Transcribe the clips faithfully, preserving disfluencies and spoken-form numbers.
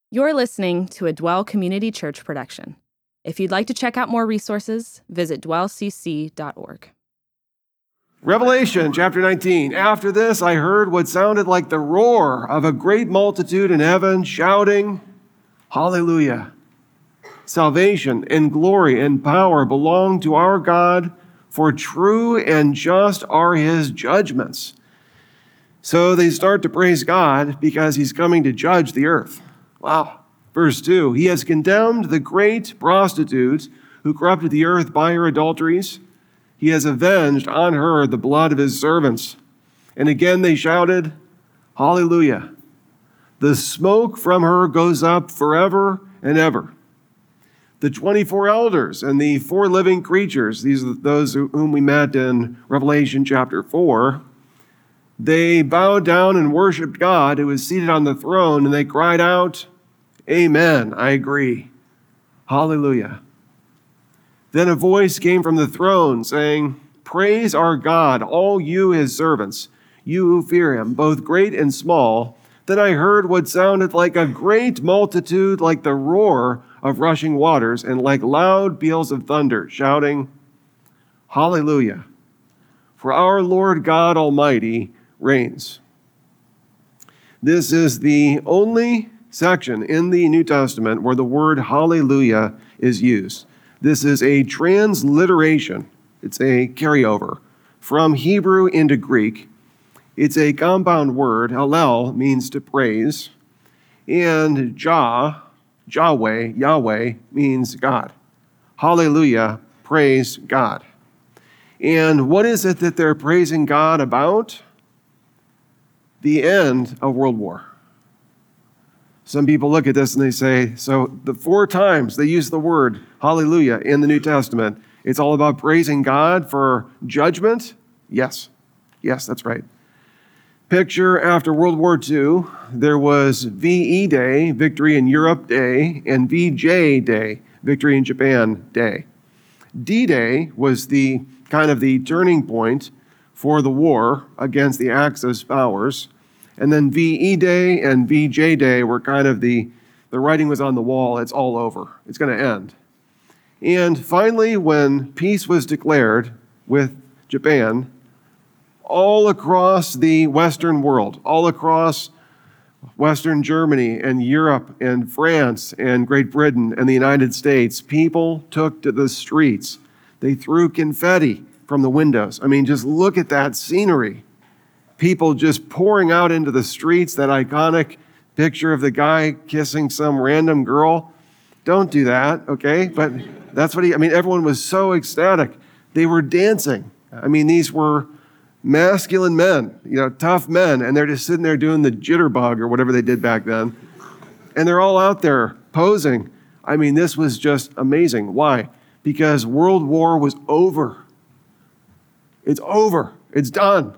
You're listening to a Dwell Community Church production. If you'd like to check out more resources, visit dwell c c dot org. Revelation chapter nineteen. After this, I heard what sounded like the roar of a great multitude in heaven shouting, Hallelujah! Salvation and glory and power belong to our God, for true and just are his judgments. So they start to praise God because he's coming to judge the earth. Wow. Verse two, he has condemned the great prostitute who corrupted the earth by her adulteries. He has avenged on her the blood of his servants. And again they shouted, Hallelujah. The smoke from her goes up forever and ever. The twenty-four elders and the four living creatures, these are those whom we met in Revelation chapter four, they bowed down and worshiped God who is seated on the throne, and they cried out, Amen, I agree. Hallelujah. Then a voice came from the throne saying, Praise our God, all you his servants, you who fear him, both great and small. Then I heard what sounded like a great multitude, like the roar of rushing waters, and like loud peals of thunder, shouting, Hallelujah. For our Lord God Almighty reigns. This is the only section in the New Testament where the word hallelujah is used. This is a transliteration. It's a carryover from Hebrew into Greek. It's a compound word. Hallel means to praise, and Jah, Yahweh, Yahweh means God. Hallelujah, praise God. And what is it that they're praising God about? The end of World War. Some people look at this and they say, so the four times they use the word hallelujah in the New Testament, it's all about praising God for judgment? Yes. Yes, that's right. Picture after World War Two, there was V E Day, Victory in Europe Day, and V J Day, Victory in Japan Day. D-Day was the kind of the turning point for the war against the Axis powers. And then V E Day and V J Day were kind of the, the writing was on the wall, it's all over, it's going to end. And finally, when peace was declared with Japan, all across the Western world, all across Western Germany and Europe and France and Great Britain and the United States, people took to the streets. They threw confetti from the windows. I mean, just look at that scenery. People just pouring out into the streets, that iconic picture of the guy kissing some random girl. Don't do that, okay? But that's what he, I mean, everyone was so ecstatic. They were dancing. I mean, these were masculine men, you know, tough men, and they're just sitting there doing the jitterbug or whatever they did back then. And they're all out there posing. I mean, this was just amazing. Why? Because World War was over. It's over. It's done.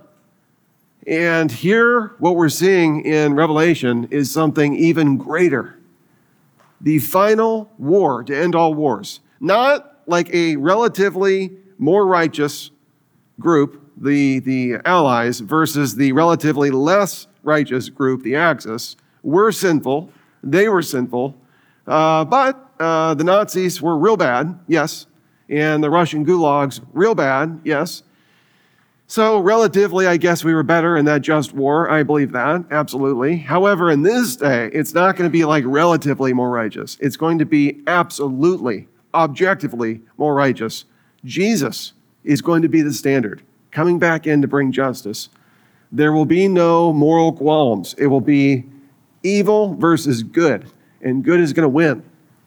And here, what we're seeing in Revelation is something even greater. The final war to end all wars. Not like a relatively more righteous group, the, the Allies, versus the relatively less righteous group, the Axis. We're sinful. They were sinful. Uh, but uh, the Nazis were real bad, yes. And the Russian gulags, real bad, yes. So relatively, I guess we were better in that just war. I believe that, absolutely. However, in this day, it's not going to be like relatively more righteous. It's going to be absolutely, objectively more righteous. Jesus is going to be the standard, coming back in to bring justice. There will be no moral qualms. It will be evil versus good, and good is going to win.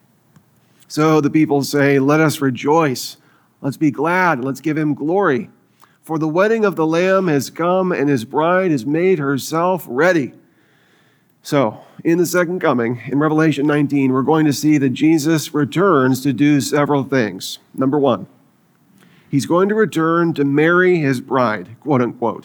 So the people say, let us rejoice. Let's be glad. Let's give him glory. For the wedding of the Lamb has come, and his bride has made herself ready. So, in the second coming, in Revelation nineteen, we're going to see that Jesus returns to do several things. Number one, he's going to return to marry his bride, quote unquote.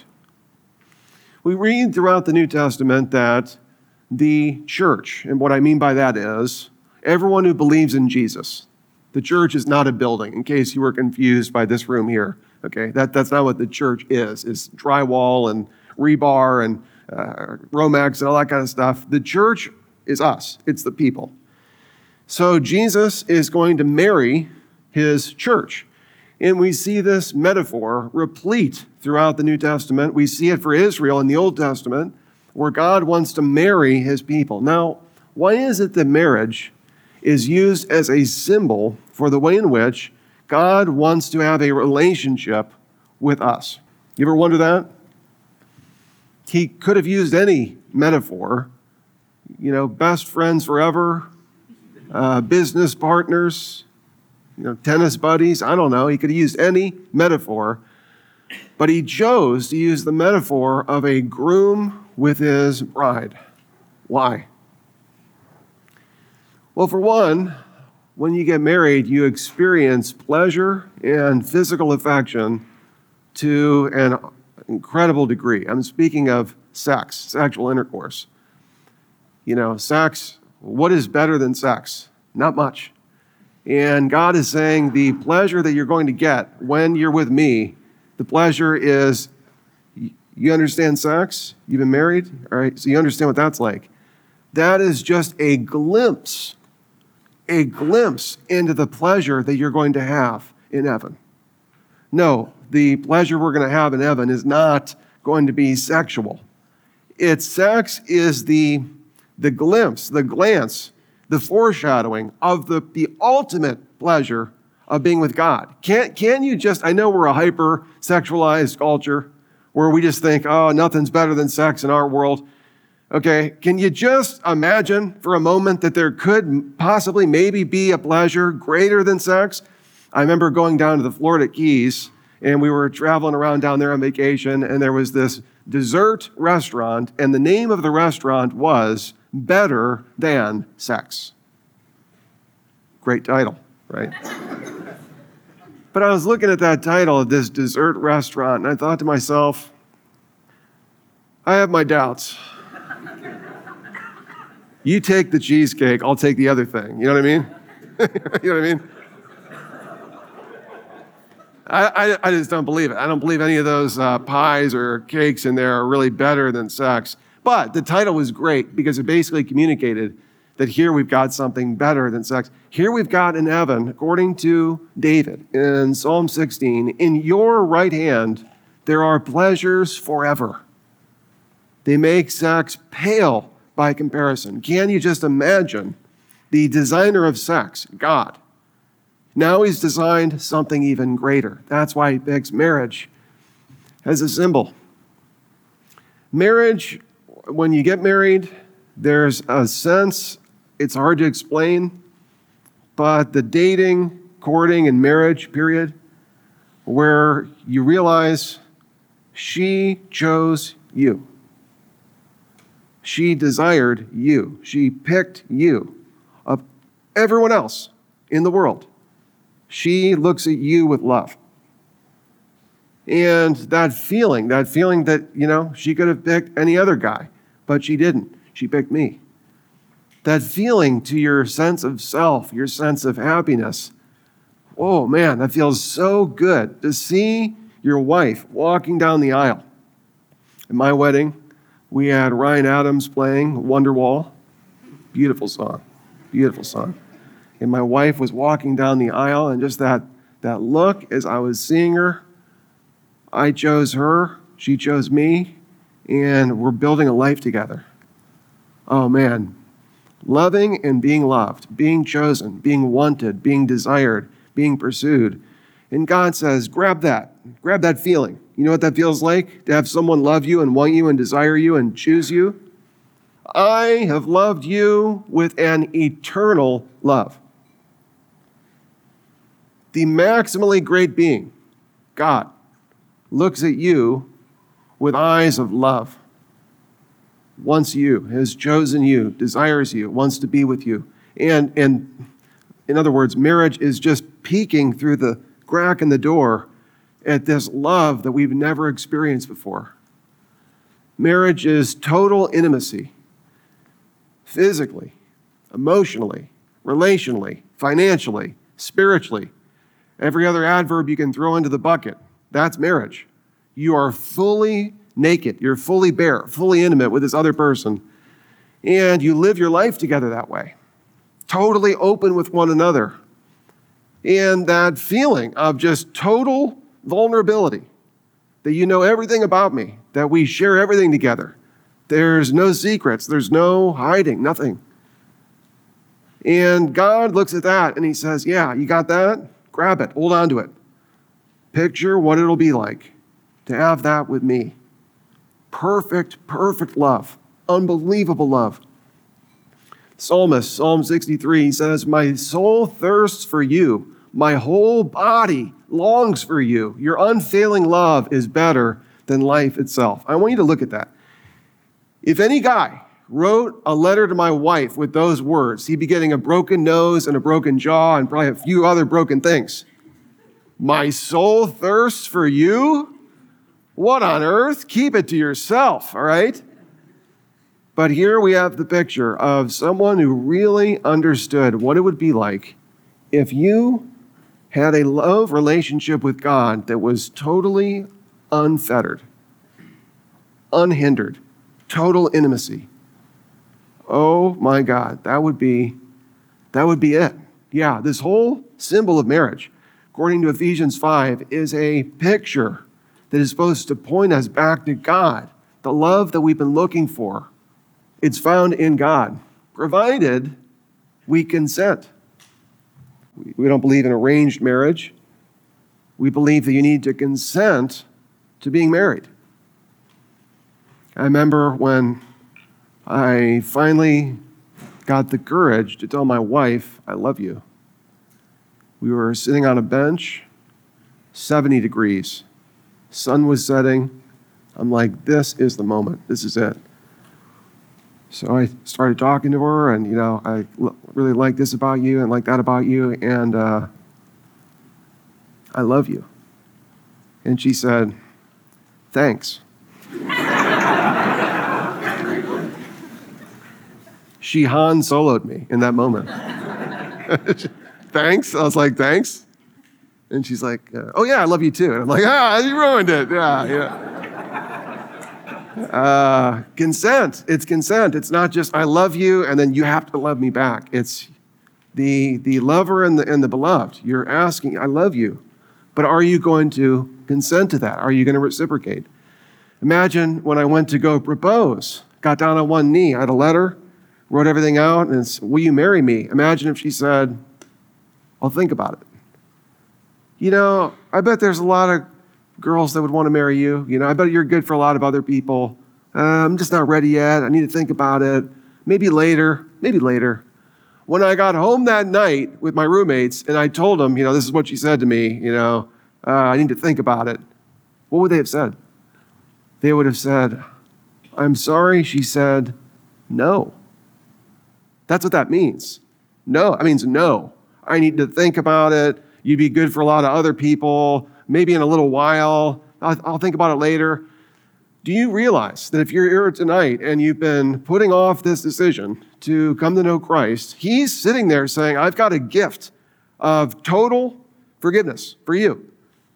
We read throughout the New Testament that the church, and what I mean by that is everyone who believes in Jesus. The church is not a building, in case you were confused by this room here. Okay, that, that's not what the church is. It's drywall and rebar and uh, Romex and all that kind of stuff. The church is us. It's the people. So Jesus is going to marry his church. And we see this metaphor replete throughout the New Testament. We see it for Israel in the Old Testament, where God wants to marry his people. Now, why is it that marriage is used as a symbol for the way in which God wants to have a relationship with us? You ever wonder that? He could have used any metaphor, you know, best friends forever, uh, business partners, you know, tennis buddies. I don't know. He could have used any metaphor, but he chose to use the metaphor of a groom with his bride. Why? Well, for one, when you get married, you experience pleasure and physical affection to an incredible degree. I'm speaking of sex, sexual intercourse. You know, sex, what is better than sex? Not much. And God is saying the pleasure that you're going to get when you're with me, the pleasure is, you understand sex? You've been married? All right, so you understand what that's like. That is just a glimpse, a glimpse into the pleasure that you're going to have in heaven. No, the pleasure we're going to have in heaven is not going to be sexual. It's sex is the, the glimpse, the glance, the foreshadowing of the, the ultimate pleasure of being with God. Can, can you just, I know we're a hyper-sexualized culture where we just think, oh, nothing's better than sex in our world. Okay, can you just imagine for a moment that there could possibly maybe be a pleasure greater than sex? I remember going down to the Florida Keys, and we were traveling around down there on vacation, and there was this dessert restaurant, and the name of the restaurant was Better Than Sex. Great title, right? But I was looking at that title of this dessert restaurant, and I thought to myself, I have my doubts. You take the cheesecake, I'll take the other thing. You know what I mean? You know what I mean? I, I, I just don't believe it. I don't believe any of those uh, pies or cakes in there are really better than sex. But the title was great because it basically communicated that here we've got something better than sex. Here we've got in heaven, according to David in Psalm sixteen, in your right hand there are pleasures forever. They make sex pale by comparison. Can you just imagine the designer of sex, God? Now he's designed something even greater. That's why he picks marriage as a symbol. Marriage, when you get married, there's a sense, it's hard to explain, but the dating, courting, and marriage period where you realize she chose you. She desired you. She picked you of everyone else in the world. She looks at you with love. And that feeling, that feeling that, you know, she could have picked any other guy, but she didn't. She picked me. That feeling to your sense of self, your sense of happiness. Oh man, that feels so good to see your wife walking down the aisle. At my wedding, we had Ryan Adams playing Wonderwall. Beautiful song, beautiful song. And my wife was walking down the aisle, and just that, that look as I was seeing her, I chose her, she chose me, and we're building a life together. Oh man, loving and being loved, being chosen, being wanted, being desired, being pursued. And God says, grab that, grab that feeling. You know what that feels like? To have someone love you and want you and desire you and choose you? I have loved you with an eternal love. The maximally great being, God, looks at you with eyes of love, wants you, has chosen you, desires you, wants to be with you. And, and in other words, marriage is just peeking through the crack in the door at this love that we've never experienced before. Marriage is total intimacy, physically, emotionally, relationally, financially, spiritually. Every other adverb you can throw into the bucket, that's marriage. You are fully naked, you're fully bare, fully intimate with this other person. And you live your life together that way, totally open with one another. And that feeling of just total vulnerability, that you know everything about me, that we share everything together. There's no secrets, there's no hiding, nothing. And God looks at that and he says, yeah, you got that? Grab it, hold on to it. Picture what it'll be like to have that with me. Perfect, perfect love, unbelievable love. Psalmist, Psalm sixty-three, says, my soul thirsts for you. My whole body longs for you. Your unfailing love is better than life itself. I want you to look at that. If any guy wrote a letter to my wife with those words, he'd be getting a broken nose and a broken jaw and probably a few other broken things. My soul thirsts for you? What on earth? Keep it to yourself, all right? But here we have the picture of someone who really understood what it would be like if you had a love relationship with God that was totally unfettered, unhindered, total intimacy. Oh my God, that would be, that would be it. Yeah, this whole symbol of marriage, according to Ephesians five, is a picture that is supposed to point us back to God, the love that we've been looking for. It's found in God, provided we consent. We don't believe in arranged marriage. We believe that you need to consent to being married. I remember when I finally got the courage to tell my wife, I love you. We were sitting on a bench, seventy degrees. Sun was setting. I'm like, this is the moment. This is it. So I started talking to her, and, you know, I l- really like this about you and like that about you, and uh, I love you. And she said, thanks. She Han Solo'd me in that moment. Thanks? I was like, thanks? And she's like, uh, oh yeah, I love you too. And I'm like, ah, you ruined it. Yeah, yeah. Uh, consent. It's consent. It's not just I love you and then you have to love me back. It's the the lover and the and the beloved. You're asking, I love you, but are you going to consent to that? Are you going to reciprocate? Imagine when I went to go propose, got down on one knee, I had a letter, wrote everything out, and it's, will you marry me? Imagine if she said, I'll think about it. You know, I bet there's a lot of girls that would want to marry you. You know, I bet you're good for a lot of other people. Uh, I'm just not ready yet. I need to think about it. Maybe later, maybe later. When I got home that night with my roommates and I told them, you know, this is what she said to me, you know, uh, I need to think about it. What would they have said? They would have said, I'm sorry, she said no. That's what that means. No, that means no. I need to think about it. You'd be good for a lot of other people. Maybe in a little while. I'll, I'll think about it later. Do you realize that if you're here tonight and you've been putting off this decision to come to know Christ, he's sitting there saying, I've got a gift of total forgiveness for you.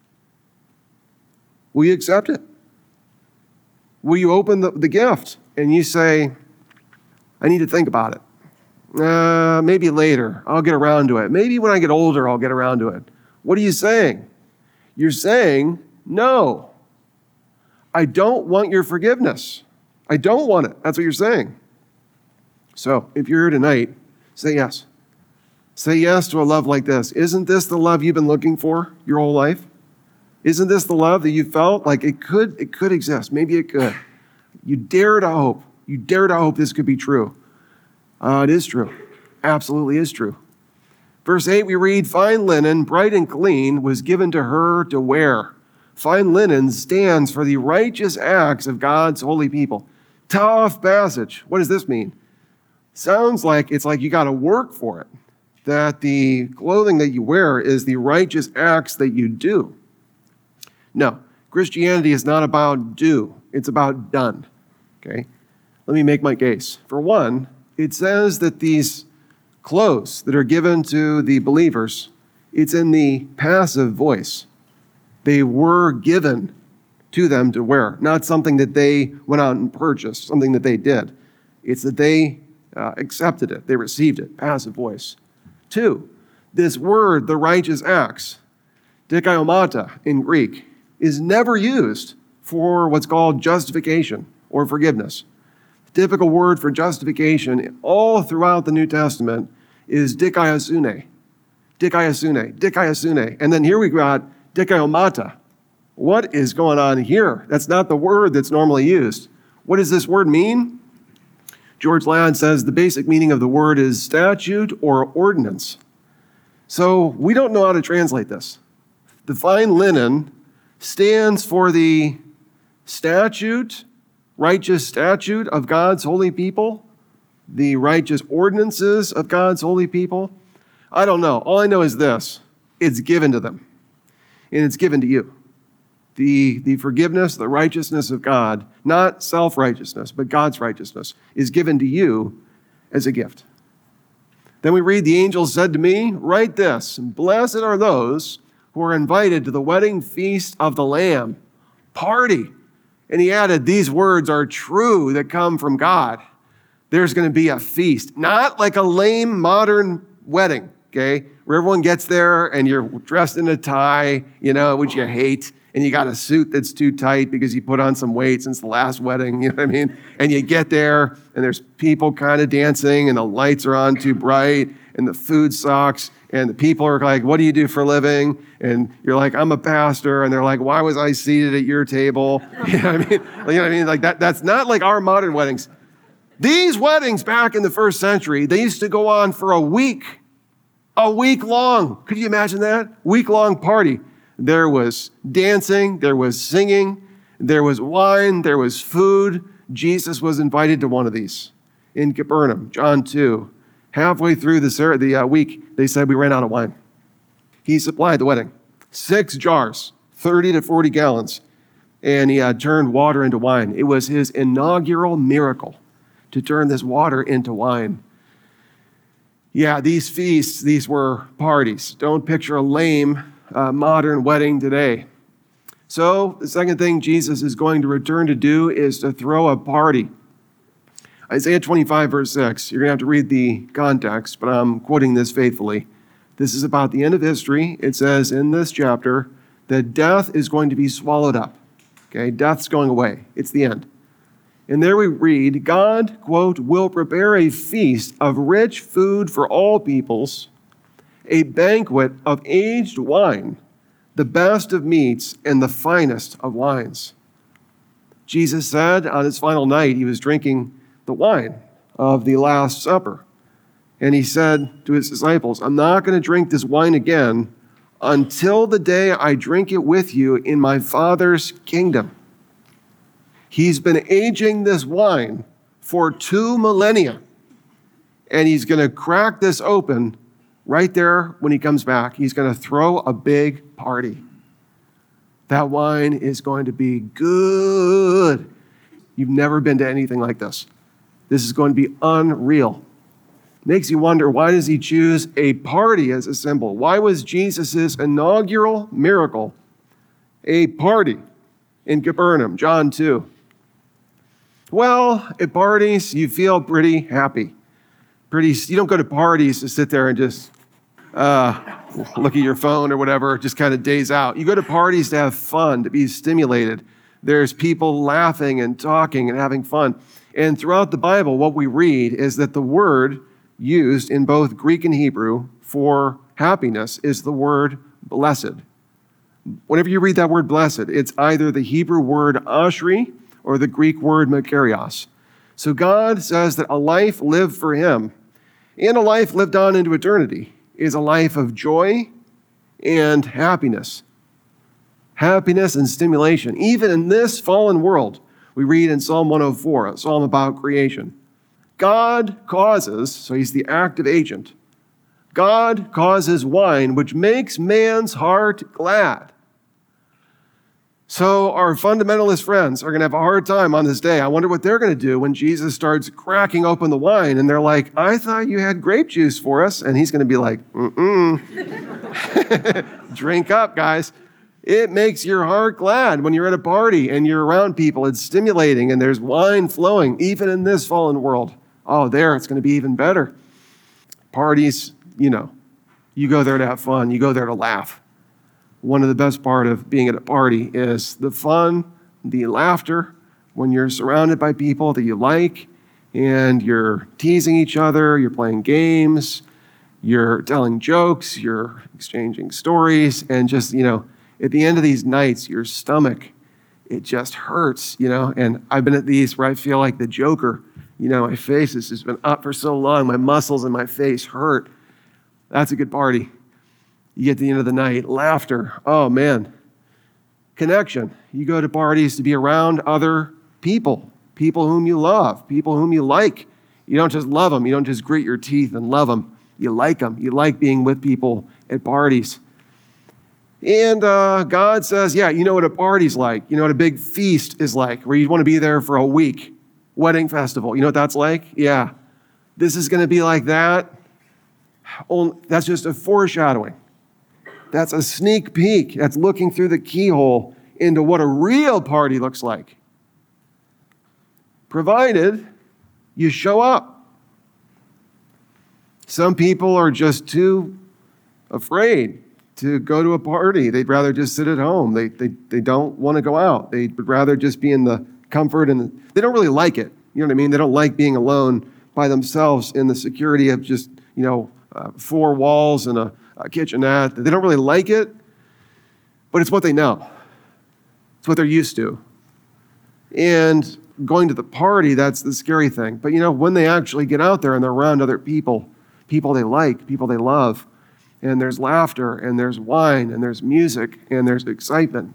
Will you accept it? Will you open the, the gift and you say, I need to think about it. Uh, maybe later, I'll get around to it. Maybe when I get older, I'll get around to it. What are you saying? You're saying, no, I don't want your forgiveness. I don't want it. That's what you're saying. So if you're here tonight, say yes. Say yes to a love like this. Isn't this the love you've been looking for your whole life? Isn't this the love that you felt like it could, it could exist? Maybe it could. You dare to hope. You dare to hope this could be true. Uh, it is true. Absolutely is true. Verse eight, we read, fine linen, bright and clean, was given to her to wear. Fine linen stands for the righteous acts of God's holy people. Tough passage. What does this mean? Sounds like it's like you got to work for it. That the clothing that you wear is the righteous acts that you do. No, Christianity is not about do. It's about done. Okay? Let me make my case. For one, it says that these clothes that are given to the believers, it's in the passive voice. They were given to them to wear, not something that they went out and purchased, something that they did. It's that they uh, accepted it. They received it. Passive voice. Two, this word, the righteous acts, dikaiomata in Greek, is never used for what's called justification or forgiveness. The typical word for justification all throughout the New Testament is dikaiosune, dikaiosune, dikaiosune. And then here we got dikaiomata. What is going on here? That's not the word that's normally used. What does this word mean? George Ladd says the basic meaning of the word is statute or ordinance. So we don't know how to translate this. The fine linen stands for the statute, righteous statute of God's holy people, the righteous ordinances of God's holy people. I don't know. All I know is this. It's given to them, and it's given to you. The, the forgiveness, the righteousness of God, not self-righteousness, but God's righteousness, is given to you as a gift. Then we read, the angel said to me, write this, blessed are those who are invited to the wedding feast of the Lamb. Party. And he added, these words are true that come from God. There's going to be a feast, not like a lame modern wedding, okay, where everyone gets there and you're dressed in a tie, you know, which you hate, and you got a suit that's too tight because you put on some weight since the last wedding, you know what I mean? And you get there, and there's people kind of dancing, and the lights are on too bright, and the food sucks, and the people are like, what do you do for a living? And you're like, I'm a pastor, and they're like, why was I seated at your table? You know what I mean? You know what I mean? Like that. That's not like our modern weddings. These weddings back in the first century, they used to go on for a week, a week long. Could you imagine that? Week-long party. There was dancing, there was singing, there was wine, there was food. Jesus was invited to one of these in Capernaum, John two. Halfway through the, the uh, week, they said we ran out of wine. He supplied the wedding. Six jars, thirty to forty gallons, and he uh, turned water into wine. It was his inaugural miracle to turn this water into wine. Yeah, these feasts, these were parties. Don't picture a lame Uh, modern wedding today. So the second thing Jesus is going to return to do is to throw a party. Isaiah twenty-five, verse six. You're going to have to read the context, but I'm quoting this faithfully. This is about the end of history. It says in this chapter that death is going to be swallowed up. Okay, death's going away. It's the end. And there we read, God, quote, will prepare a feast of rich food for all peoples, a banquet of aged wine, the best of meats and the finest of wines. Jesus said on his final night, he was drinking the wine of the Last Supper. And he said to his disciples, I'm not going to drink this wine again until the day I drink it with you in my Father's kingdom. He's been aging this wine for two millennia, and he's going to crack this open right there when he comes back. He's going to throw a big party. That wine is going to be good. You've never been to anything like this. This is going to be unreal. Makes you wonder, why does he choose a party as a symbol? Why was Jesus' inaugural miracle a party in Capernaum, John two? Well, at parties, you feel pretty happy. Pretty, you don't go to parties to sit there and just uh, look at your phone or whatever, just kind of daze out. You go to parties to have fun, to be stimulated. There's people laughing and talking and having fun. And throughout the Bible, what we read is that the word used in both Greek and Hebrew for happiness is the word blessed. Whenever you read that word blessed, it's either the Hebrew word ashri or the Greek word makarios. So God says that a life lived for him and a life lived on into eternity is a life of joy and happiness. Happiness and stimulation. Even in this fallen world, we read in Psalm one oh four, a psalm about creation. God causes, so he's the active agent, God causes wine which makes man's heart glad. So our fundamentalist friends are going to have a hard time on this day. I wonder what they're going to do when Jesus starts cracking open the wine and they're like, I thought you had grape juice for us. And he's going to be like, mm-mm. Drink up, guys. It makes your heart glad when you're at a party and you're around people. It's stimulating and there's wine flowing, even in this fallen world. Oh, there, it's going to be even better. Parties, you know, you go there to have fun. You go there to laugh. One of the best part of being at a party is the fun, the laughter, when you're surrounded by people that you like and you're teasing each other, you're playing games, you're telling jokes, you're exchanging stories, and just, you know, at the end of these nights, your stomach, it just hurts, you know, and I've been at these where I feel like the Joker, you know, my face has just been up for so long, my muscles in my face hurt. That's a good party. You get to the end of the night, laughter, oh man. Connection, you go to parties to be around other people, people whom you love, people whom you like. You don't just love them, you don't just grit your teeth and love them. You like them, you like being with people at parties. And uh, God says, yeah, you know what a party's like. You know what a big feast is like, where you want to be there for a week. Wedding festival, you know what that's like? Yeah. This is going to be like that. Only, that's just a foreshadowing. That's a sneak peek. That's looking through the keyhole into what a real party looks like. Provided you show up. Some people are just too afraid to go to a party. They'd rather just sit at home. They, they, they don't want to go out. They'd rather just be in the comfort and the, they don't really like it. You know what I mean? They don't like being alone by themselves in the security of just, you know, uh, four walls and a, a kitchenette. They don't really like it, but it's what they know. It's what they're used to. And going to the party, that's the scary thing. But, you know, when they actually get out there and they're around other people, people they like, people they love, and there's laughter, and there's wine, and there's music, and there's excitement,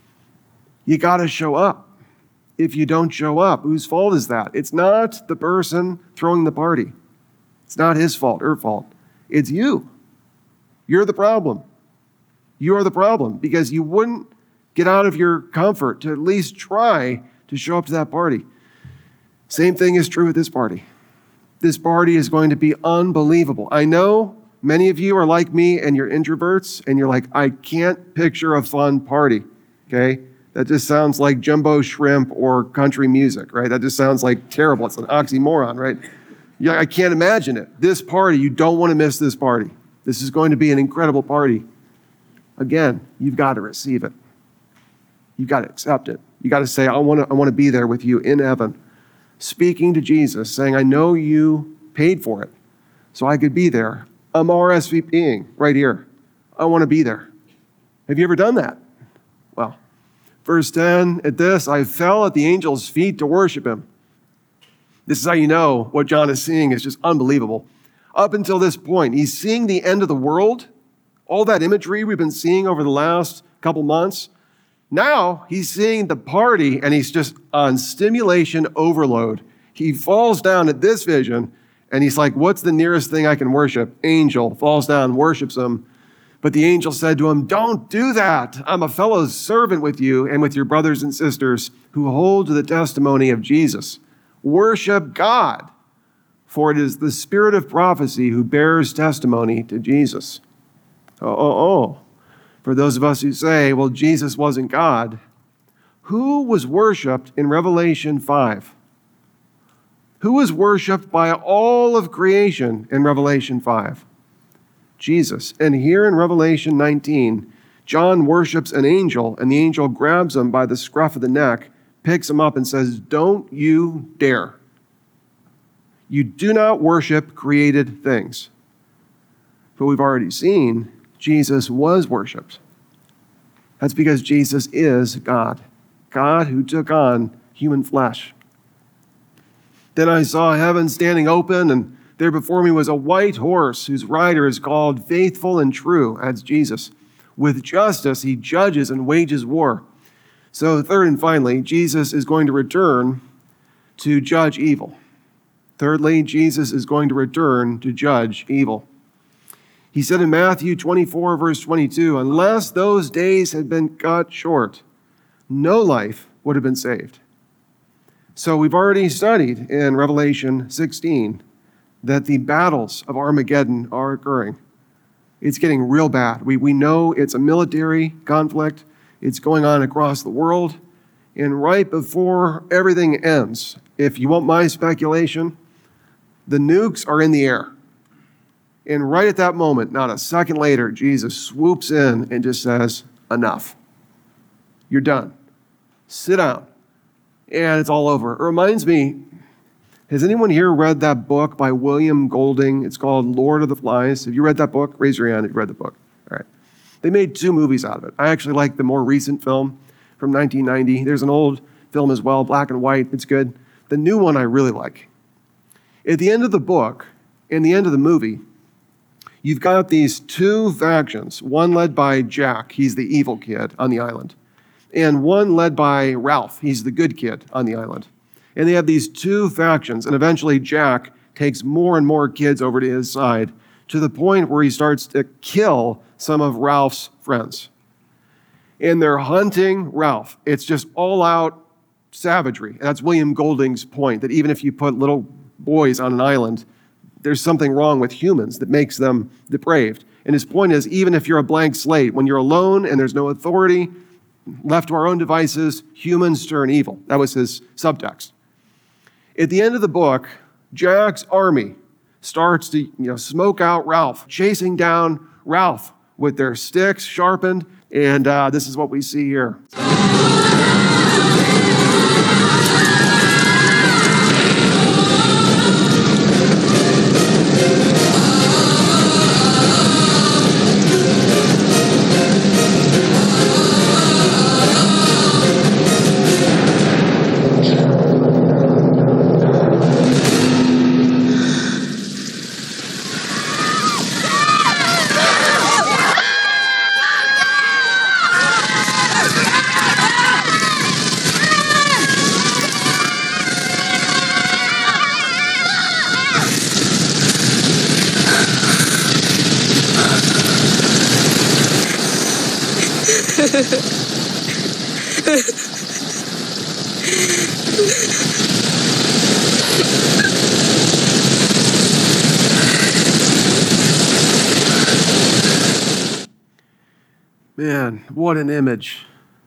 you got to show up. If you don't show up, whose fault is that? It's not the person throwing the party. It's not his fault, her fault. It's you. You're the problem. You are the problem because you wouldn't get out of your comfort to at least try to show up to that party. Same thing is true with this party. This party is going to be unbelievable. I know many of you are like me and you're introverts and you're like, I can't picture a fun party, okay? That just sounds like jumbo shrimp or country music, right? That just sounds like terrible. It's an oxymoron, right? Yeah, I can't imagine it. This party, you don't want to miss this party. This is going to be an incredible party. Again, you've got to receive it. You've got to accept it. You got to say, I want to, I want to be there with you in heaven, speaking to Jesus, saying, I know you paid for it, so I could be there. I'm R S V P ing right here. I want to be there. Have you ever done that? Well, verse ten, at this, I fell at the angel's feet to worship him. This is how you know what John is seeing is just unbelievable. Up until this point, he's seeing the end of the world, all that imagery we've been seeing over the last couple months. Now he's seeing the party and he's just on stimulation overload. He falls down at this vision and he's like, what's the nearest thing I can worship? Angel falls down, worships him. But the angel said to him, don't do that. I'm a fellow servant with you and with your brothers and sisters who hold to the testimony of Jesus. Worship God, for it is the spirit of prophecy who bears testimony to Jesus. Oh, oh, oh. For those of us who say, well, Jesus wasn't God, who was worshiped in Revelation five? Who was worshiped by all of creation in Revelation five? Jesus. And here in Revelation nineteen, John worships an angel, and the angel grabs him by the scruff of the neck, picks him up, and says, don't you dare. You do not worship created things. But we've already seen Jesus was worshiped. That's because Jesus is God, God who took on human flesh. Then I saw heaven standing open, and there before me was a white horse whose rider is called Faithful and True. That's Jesus. With justice, he judges and wages war. So third and finally, Jesus is going to return to judge evil. Thirdly, Jesus is going to return to judge evil. He said in Matthew twenty-four, verse twenty-two, unless those days had been cut short, no life would have been saved. So we've already studied in Revelation sixteen that the battles of Armageddon are occurring. It's getting real bad. We, we know it's a military conflict. It's going on across the world. And right before everything ends, if you want my speculation, the nukes are in the air. And right at that moment, not a second later, Jesus swoops in and just says, enough. You're done. Sit down. And it's all over. It reminds me, has anyone here read that book by William Golding? It's called Lord of the Flies. Have you read that book? Raise your hand if you read the book. All right. They made two movies out of it. I actually like the more recent film from nineteen ninety. There's an old film as well, black and white. It's good. The new one I really like. At the end of the book, in the end of the movie, you've got these two factions, one led by Jack, he's the evil kid on the island, and one led by Ralph, he's the good kid on the island. And they have these two factions, and eventually Jack takes more and more kids over to his side to the point where he starts to kill some of Ralph's friends. And they're hunting Ralph. It's just all out savagery. And that's William Golding's point, that even if you put little boys on an island, there's something wrong with humans that makes them depraved. And his point is, even if you're a blank slate, when you're alone and there's no authority, left to our own devices, humans turn evil. That was his subtext. At the end of the book, Jack's army starts to, you know, smoke out Ralph, chasing down Ralph with their sticks sharpened. And uh, this is what we see here. Man, what an image.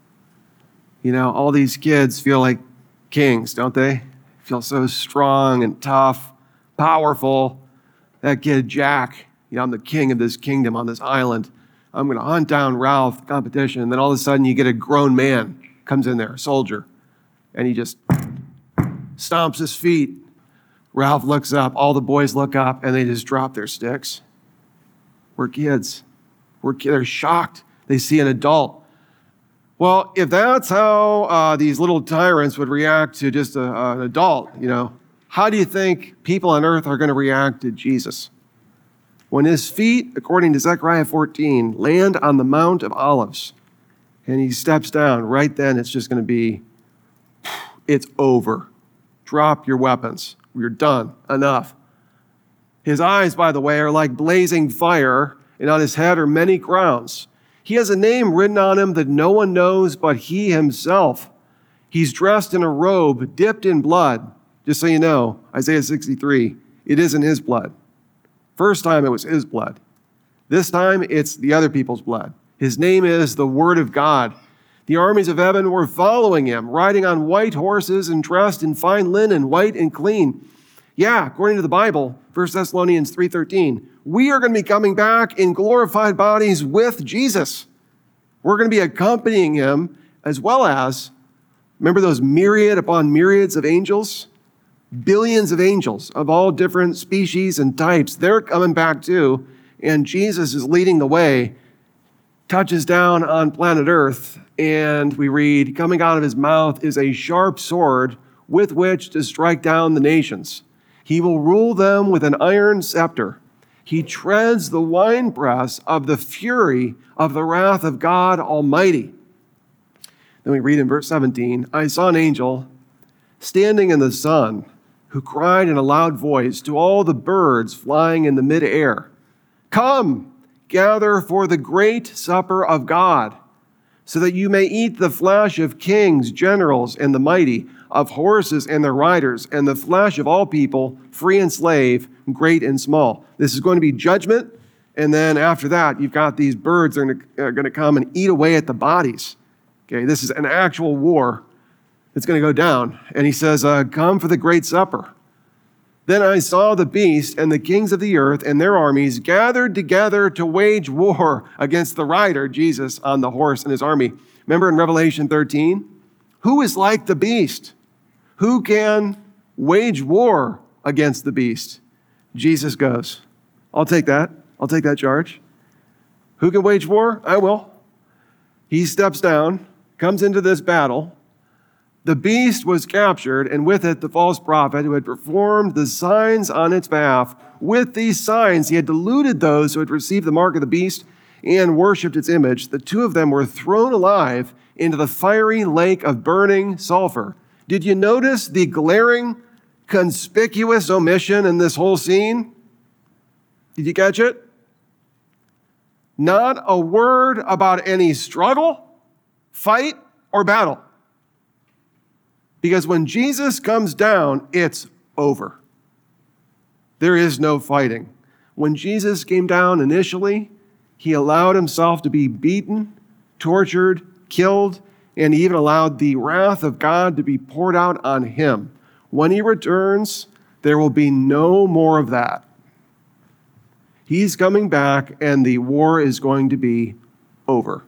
You know, all these kids feel like kings, don't they? Feel so strong and tough, powerful. That kid, Jack, you know, I'm the king of this kingdom on this island. I'm going to hunt down Ralph, the competition. And then all of a sudden you get a grown man comes in there, a soldier, and he just stomps his feet. Ralph looks up, all the boys look up, and they just drop their sticks. We're kids. We're, they're shocked. They see an adult. Well, if that's how uh, these little tyrants would react to just a, uh, an adult, you know, how do you think people on earth are going to react to Jesus? When his feet, according to Zechariah fourteen, land on the Mount of Olives, and he steps down, right then it's just going to be, it's over. Drop your weapons. We're done. Enough. His eyes, by the way, are like blazing fire, and on his head are many crowns. He has a name written on him that no one knows but he himself. He's dressed in a robe dipped in blood. Just so you know, Isaiah sixty-three, it isn't his blood. First time it was his blood. This time it's the other people's blood. His name is the Word of God. The armies of heaven were following him, riding on white horses and dressed in fine linen, white and clean. Yeah, according to the Bible, First Thessalonians three thirteen, we are going to be coming back in glorified bodies with Jesus. We're going to be accompanying him, as well as, remember those myriad upon myriads of angels? Billions of angels of all different species and types. They're coming back too, and Jesus is leading the way, touches down on planet Earth, and we read, coming out of his mouth is a sharp sword with which to strike down the nations. He will rule them with an iron scepter. He treads the winepress of the fury of the wrath of God Almighty. Then we read in verse seventeen, I saw an angel standing in the sun who cried in a loud voice to all the birds flying in the midair, come, gather for the great supper of God, so that you may eat the flesh of kings, generals, and the mighty, of horses and their riders, and the flesh of all people, free and slave, great and small. This is going to be judgment. And then after that, you've got these birds that are going to come and eat away at the bodies. Okay, this is an actual war that's going to go down. And he says, uh, come for the great supper. Then I saw the beast and the kings of the earth and their armies gathered together to wage war against the rider, Jesus, on the horse and his army. Remember in Revelation thirteen? Who is like the beast? Who can wage war against the beast? Jesus goes, I'll take that. I'll take that charge. Who can wage war? I will. He steps down, comes into this battle. The beast was captured, and with it the false prophet who had performed the signs on its behalf. With these signs, he had deluded those who had received the mark of the beast and worshipped its image. The two of them were thrown alive into the fiery lake of burning sulfur. Did you notice the glaring, conspicuous omission in this whole scene? Did you catch it? Not a word about any struggle, fight, or battle. Because when Jesus comes down, it's over. There is no fighting. When Jesus came down initially, he allowed himself to be beaten, tortured, killed, and he even allowed the wrath of God to be poured out on him. When he returns, there will be no more of that. He's coming back, and the war is going to be over.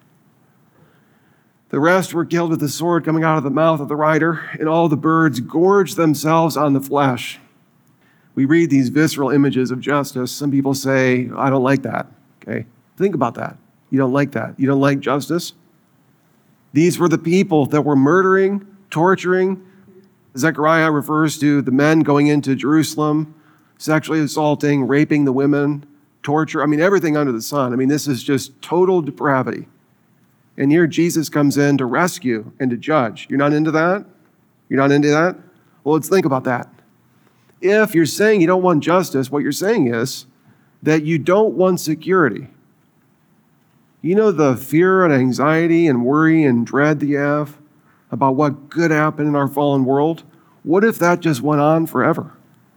The rest were killed with the sword coming out of the mouth of the rider, and all the birds gorged themselves on the flesh. We read these visceral images of justice. Some people say, I don't like that. Okay, think about that. You don't like that. You don't like justice? These were the people that were murdering, torturing. Zechariah refers to the men going into Jerusalem, sexually assaulting, raping the women, torture. I mean, everything under the sun. I mean, this is just total depravity. And here Jesus comes in to rescue and to judge. You're not into that? You're not into that? Well, let's think about that. If you're saying you don't want justice, what you're saying is that you don't want security. You know the fear and anxiety and worry and dread that you have about what could happen in our fallen world? What if that just went on forever?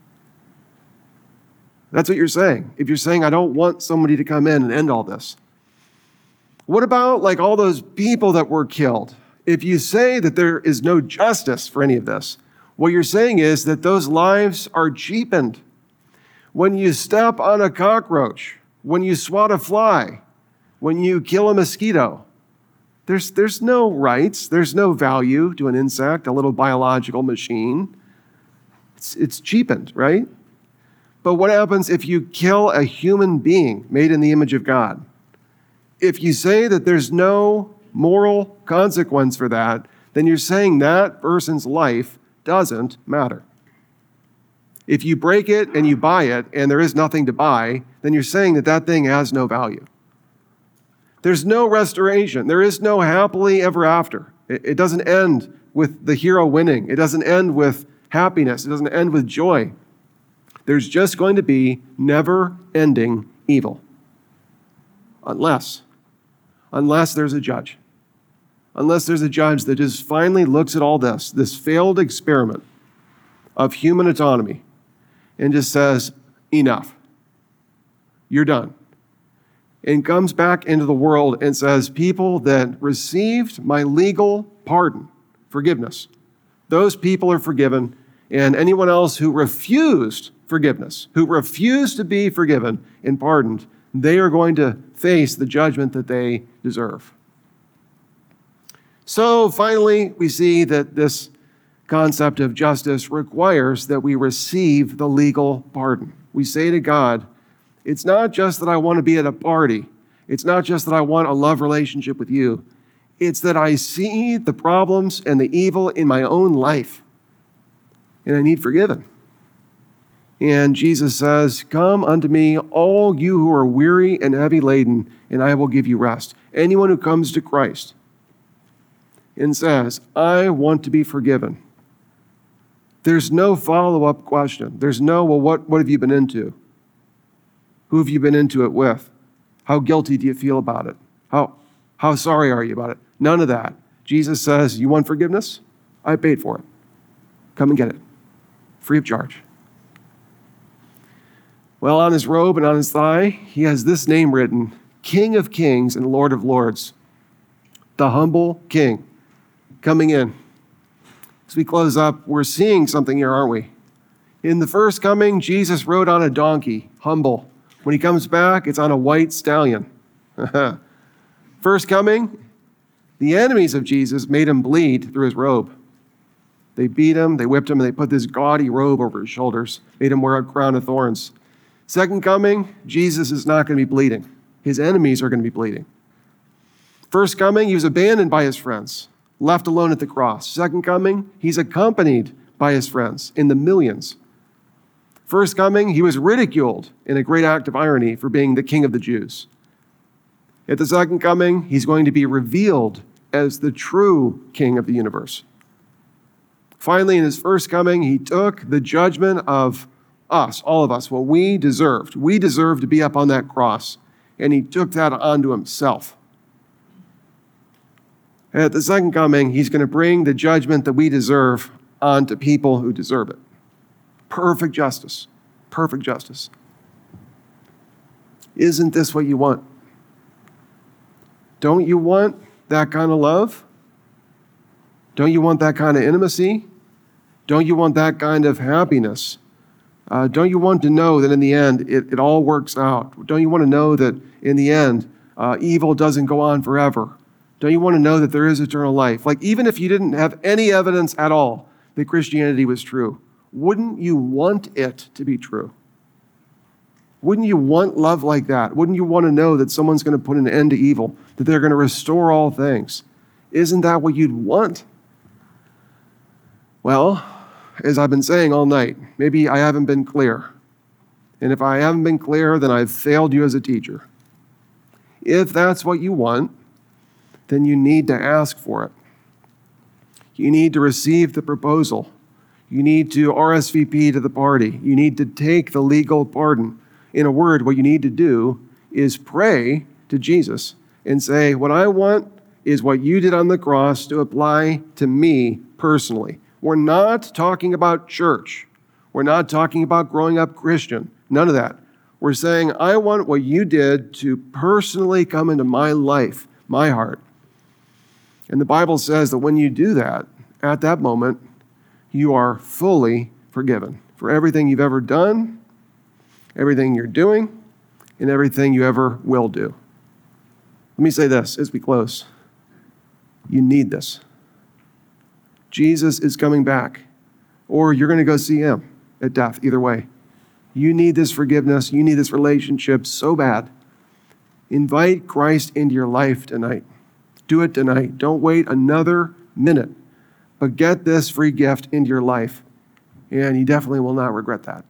That's what you're saying. If you're saying, I don't want somebody to come in and end all this. What about like all those people that were killed? If you say that there is no justice for any of this, what you're saying is that those lives are cheapened. When you step on a cockroach, when you swat a fly, when you kill a mosquito, there's, there's no rights, there's no value to an insect, a little biological machine. It's, it's cheapened, right? But what happens if you kill a human being made in the image of God? If you say that there's no moral consequence for that, then you're saying that person's life doesn't matter. If you break it and you buy it and there is nothing to buy, then you're saying that that thing has no value. There's no restoration. There is no happily ever after. It, it doesn't end with the hero winning. It doesn't end with happiness. It doesn't end with joy. There's just going to be never-ending evil. Unless, unless there's a judge. Unless there's a judge that just finally looks at all this, this failed experiment of human autonomy, and just says, enough. You're done. And comes back into the world and says, people that received my legal pardon, forgiveness, those people are forgiven, and anyone else who refused forgiveness, who refused to be forgiven and pardoned, they are going to face the judgment that they deserve. So finally, we see that this concept of justice requires that we receive the legal pardon. We say to God, it's not just that I want to be at a party. It's not just that I want a love relationship with you. It's that I see the problems and the evil in my own life, and I need forgiven. And Jesus says, come unto me, all you who are weary and heavy laden, and I will give you rest. Anyone who comes to Christ and says, I want to be forgiven, there's no follow-up question. There's no, well, what, what have you been into? Who have you been into it with? How guilty do you feel about it? How, how sorry are you about it? None of that. Jesus says, you want forgiveness? I paid for it. Come and get it. Free of charge. Well, on his robe and on his thigh, he has this name written, King of Kings and Lord of Lords, the humble King coming in. As we close up, we're seeing something here, aren't we? In the first coming, Jesus rode on a donkey, humble. When he comes back, it's on a white stallion. First coming, the enemies of Jesus made him bleed through his robe. They beat him, they whipped him, and they put this gaudy robe over his shoulders, made him wear a crown of thorns. Second coming, Jesus is not going to be bleeding. His enemies are going to be bleeding. First coming, he was abandoned by his friends, left alone at the cross. Second coming, he's accompanied by his friends in the millions. First coming, he was ridiculed in a great act of irony for being the king of the Jews. At the second coming, he's going to be revealed as the true king of the universe. Finally, in his first coming, he took the judgment of us, all of us, what we deserved. We deserved to be up on that cross, and he took that onto himself. And at the second coming, he's going to bring the judgment that we deserve onto people who deserve it. Perfect justice. Perfect justice. Isn't this what you want? Don't you want that kind of love? Don't you want that kind of intimacy? Don't you want that kind of happiness? Uh, don't you want to know that in the end, it, it all works out? Don't you want to know that in the end, uh, evil doesn't go on forever? Don't you want to know that there is eternal life? Like, even if you didn't have any evidence at all that Christianity was true, wouldn't you want it to be true? Wouldn't you want love like that? Wouldn't you want to know that someone's going to put an end to evil, that they're going to restore all things? Isn't that what you'd want? Well, as I've been saying all night, maybe I haven't been clear. And if I haven't been clear, then I've failed you as a teacher. If that's what you want, then you need to ask for it. You need to receive the proposal. You need to R S V P to the party. You need to take the legal pardon. In a word, what you need to do is pray to Jesus and say, what I want is what you did on the cross to apply to me personally. We're not talking about church. We're not talking about growing up Christian. None of that. We're saying, I want what you did to personally come into my life, my heart. And the Bible says that when you do that, at that moment, you are fully forgiven for everything you've ever done, everything you're doing, and everything you ever will do. Let me say this as we close. You need this. Jesus is coming back, or you're going to go see him at death, either way. You need this forgiveness. You need this relationship so bad. Invite Christ into your life tonight. Do it tonight. Don't wait another minute, but get this free gift into your life, and you definitely will not regret that.